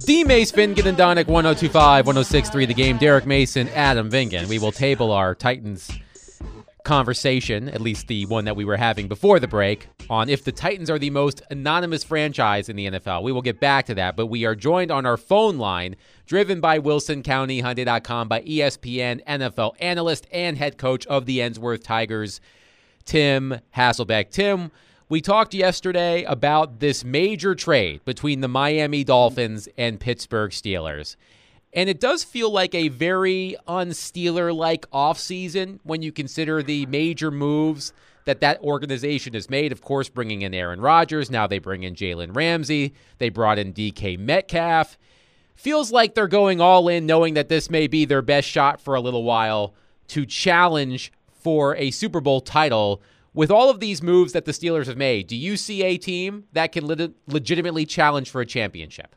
D. Mace Vingan and Donick, 102.5, 106.3 The Game. Derek Mason, Adam Vingan. We will table our Titans conversation, at least the one that we were having before the break, on if the Titans are the most anonymous franchise in the NFL. We will get back to that, but we are joined on our phone line, driven by WilsonCountyHyundai.com, by ESPN NFL analyst and head coach of the Ensworth Tigers, Tim Hasselbeck. Tim, we talked yesterday about this major trade between the Miami Dolphins and Pittsburgh Steelers. And it does feel like a very un-Steeler-like offseason when you consider the major moves that organization has made. Of course, bringing in Aaron Rodgers. Now they bring in Jalen Ramsey. They brought in DK Metcalf. Feels like they're going all in, knowing that this may be their best shot for a little while to challenge for a Super Bowl title. With all of these moves that the Steelers have made, do you see a team that can legitimately challenge for a championship?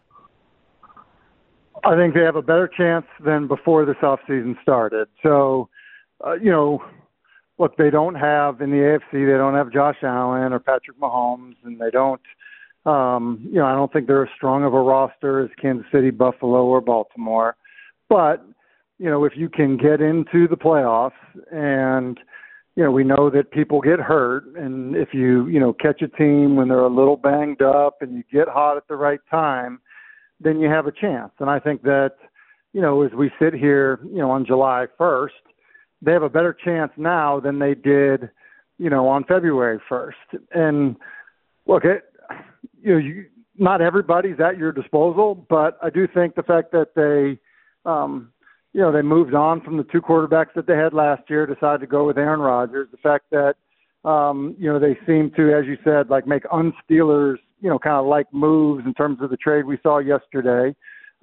I think they have a better chance than before this offseason started. So, look, they don't have, in the AFC, they don't have Josh Allen or Patrick Mahomes, and they don't, I don't think they're as strong of a roster as Kansas City, Buffalo, or Baltimore. But, if you can get into the playoffs and – we know that people get hurt, and if you, catch a team when they're a little banged up and you get hot at the right time, then you have a chance. And I think that, as we sit here, on July 1st, they have a better chance now than they did, on February 1st. And look, not everybody's at your disposal, but I do think the fact that they they moved on from the two quarterbacks that they had last year, decided to go with Aaron Rodgers. The fact that, they seem to, as you said, make un-Steelers, kind of like moves in terms of the trade we saw yesterday.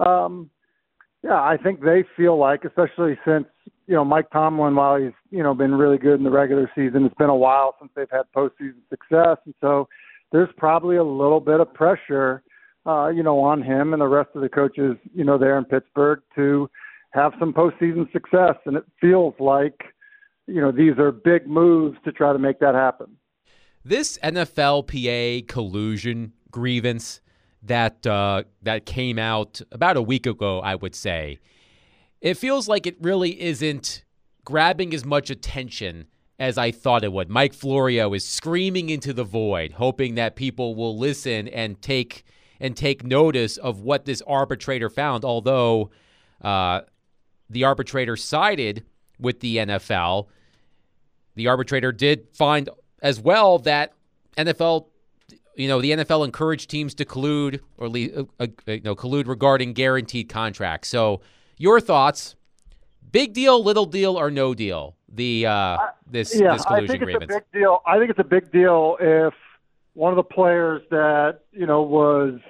I think they feel like, especially since, Mike Tomlin, while he's, been really good in the regular season, it's been a while since they've had postseason success. And so there's probably a little bit of pressure, on him and the rest of the coaches, there in Pittsburgh to have some postseason success. And it feels like, these are big moves to try to make that happen. This NFLPA collusion grievance that came out about a week ago, I would say, it feels like it really isn't grabbing as much attention as I thought it would. Mike Florio is screaming into the void, hoping that people will listen and take notice of what this arbitrator found, although the arbitrator sided with the NFL. The arbitrator did find as well that the NFL encouraged teams to collude collude regarding guaranteed contracts. So your thoughts, big deal, little deal, or no deal, this collusion grievance? It's a big deal. I think it's a big deal if one of the players that, was,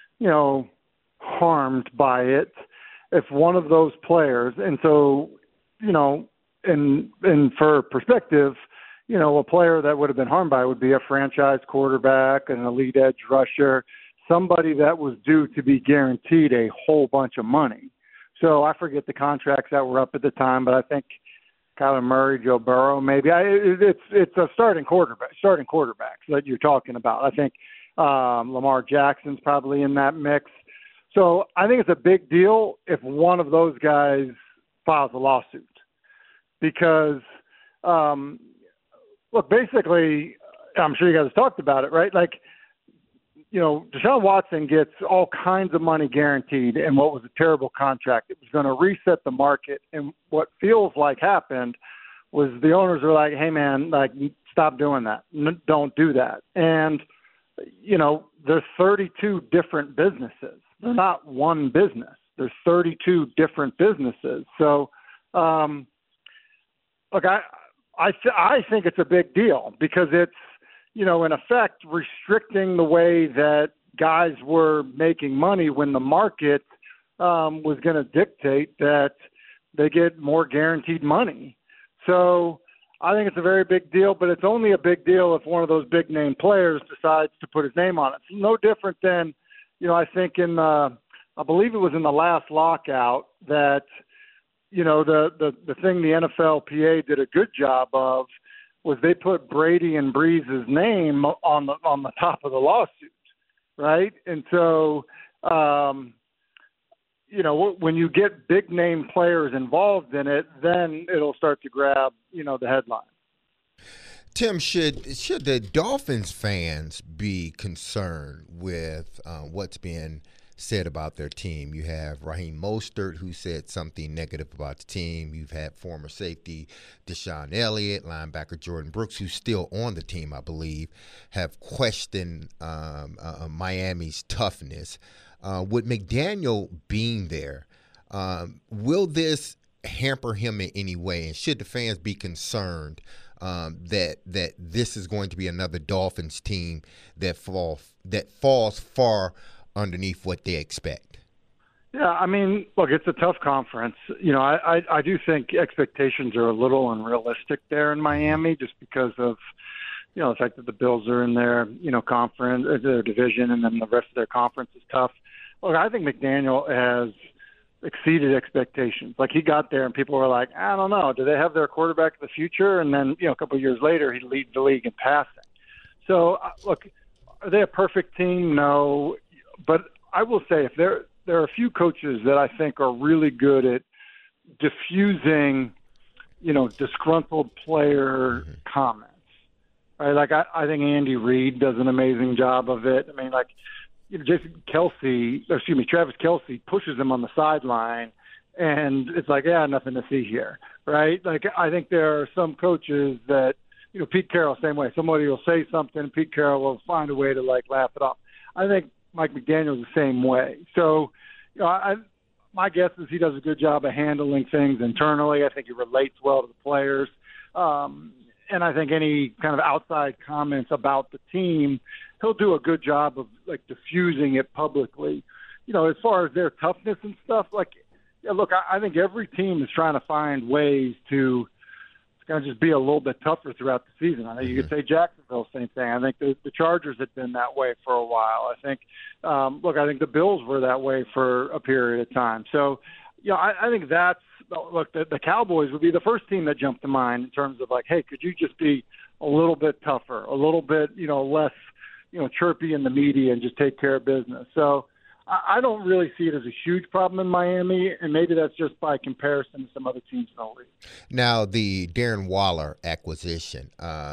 harmed by it, if one of those players, and so, and for perspective, a player that would have been harmed by it would be a franchise quarterback, an elite edge rusher, somebody that was due to be guaranteed a whole bunch of money. So I forget the contracts that were up at the time, but I think Kyler Murray, Joe Burrow, maybe. It's a starting quarterbacks that you're talking about. I think Lamar Jackson's probably in that mix. So I think it's a big deal if one of those guys files a lawsuit because, look, basically, I'm sure you guys talked about it, right? Deshaun Watson gets all kinds of money guaranteed in what was a terrible contract. It was going to reset the market. And what feels like happened was the owners were like, hey, man, stop doing that. Don't do that. And, there's 32 different businesses. They're not one business. There's 32 different businesses. So, look, I think it's a big deal because it's, in effect, restricting the way that guys were making money when the market was going to dictate that they get more guaranteed money. So I think it's a very big deal, but it's only a big deal if one of those big name players decides to put his name on it. It's no different than, I think I believe it was in the last lockout that, the thing the NFLPA did a good job of was they put Brady and Breeze's name on the top of the lawsuit, right? And so, when you get big name players involved in it, then it'll start to grab, the headline. Tim, should the Dolphins fans be concerned with what's being said about their team? You have Raheem Mostert, who said something negative about the team. You've had former safety Deshaun Elliott, linebacker Jordan Brooks, who's still on the team, I believe, have questioned Miami's toughness. With McDaniel being there, will this hamper him in any way? And should the fans be concerned that this is going to be another Dolphins team that falls far underneath what they expect? Yeah, I mean, look, it's a tough conference. I do think expectations are a little unrealistic there in Miami, just because of the fact that the Bills are in their conference, their division, and then the rest of their conference is tough. Look, I think McDaniel has exceeded expectations. Like, he got there and people were like, I don't know, do they have their quarterback of the future? And then, a couple of years later, he leads the league in passing. So, look, are they a perfect team? No. But I will say, if there are a few coaches that I think are really good at diffusing, disgruntled player comments. Right? Like, I think Andy Reid does an amazing job of it. I mean, like, Travis Kelce pushes him on the sideline, and it's like, nothing to see here, right? Like, I think there are some coaches that, Pete Carroll, same way. Somebody will say something, Pete Carroll will find a way to, laugh it off. I think Mike McDaniel's the same way. So, my guess is he does a good job of handling things internally. I think he relates well to the players. And I think any kind of outside comments about the team, he'll do a good job of diffusing it publicly. As far as their toughness and stuff, look, I think every team is trying to find ways to kind of just be a little bit tougher throughout the season. I think you could say Jacksonville, same thing. I think the Chargers had been that way for a while. I think, I think the Bills were that way for a period of time. So, I think that's, look, the Cowboys would be the first team that jumped to mind in terms of hey, could you just be a little bit tougher, a little bit, less, chirpy in the media and just take care of business. So I don't really see it as a huge problem in Miami, and maybe that's just by comparison to some other teams in the league. Now, the Darren Waller acquisition,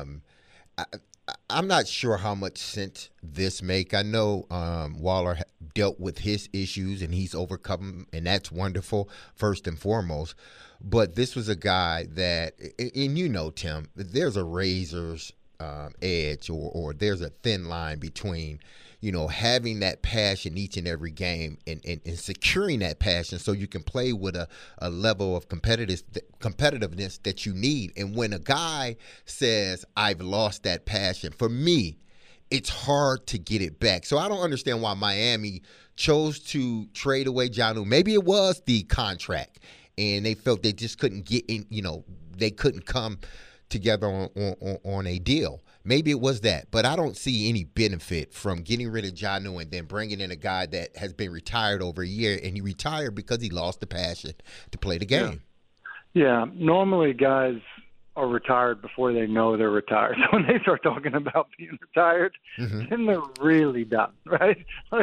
I'm not sure how much sense this make. I know Waller dealt with his issues, and he's overcome them, and that's wonderful, first and foremost. But this was a guy that, and Tim, there's a razor's edge or there's a thin line between having that passion each and every game and securing that passion so you can play with a level of competitiveness that you need. And when a guy says, I've lost that passion, for me, it's hard to get it back. So I don't understand why Miami chose to trade away Jonnu. Maybe it was the contract and they felt they just couldn't get in, they couldn't come together on a deal. Maybe it was that, but I don't see any benefit from getting rid of Jonnu and then bringing in a guy that has been retired over a year, and he retired because he lost the passion to play the game. Yeah. Normally guys are retired before they know they're retired. So when they start talking about being retired, then they're really done, right?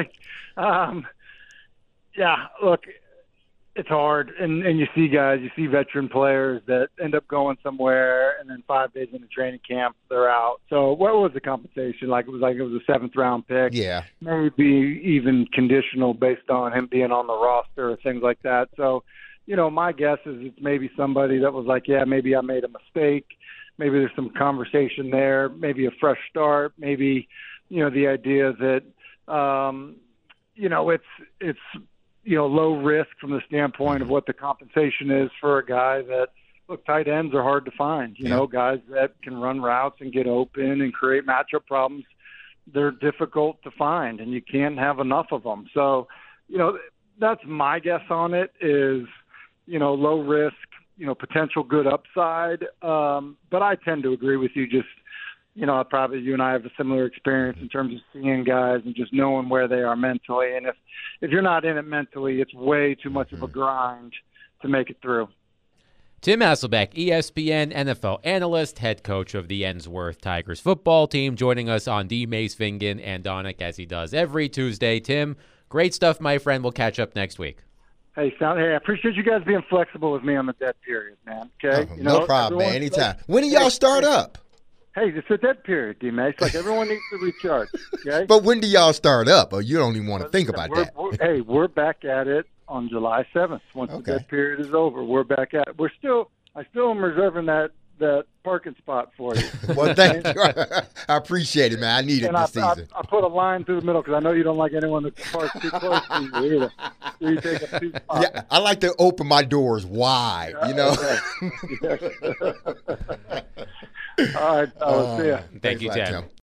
Look, it's hard, and you see veteran players that end up going somewhere, and then 5 days into training camp, they're out. So what was the compensation? It was a 7th-round pick. Yeah. Maybe even conditional based on him being on the roster or things like that. So, my guess is it's maybe somebody that was like, yeah, maybe I made a mistake. Maybe there's some conversation there, maybe a fresh start, maybe, the idea that, it's low risk from the standpoint of what the compensation is for a guy that, look, tight ends are hard to find. Guys that can run routes and get open and create matchup problems, they're difficult to find, and you can't have enough of them. So, that's my guess on it is, low risk, potential good upside. But I tend to agree with you. Just, probably you and I have a similar experience in terms of seeing guys and just knowing where they are mentally. And if you're not in it mentally, it's way too much of a grind to make it through. Tim Hasselbeck, ESPN NFL analyst, head coach of the Ensworth Tigers football team, joining us on D. Mace Vingan and Donick as he does every Tuesday. Tim, great stuff, my friend. We'll catch up next week. Hey, I appreciate you guys being flexible with me on the dead period, man. Okay, no problem, man. Anytime. When do y'all start up? Hey, it's a dead period, D-Max. Like, everyone needs to recharge, okay? But when do y'all start up? Or you don't even want to think about that. We're back at it on July 7th. Once the dead period is over, we're back at it. I still am reserving that parking spot for you. Well, thank you. I appreciate it, man. I need it this season. I put a line through the middle because I know you don't like anyone that parks too close to you either. So you take up 2 spots. Yeah, I like to open my doors wide, you know. All right, see ya. Thank you, Tim.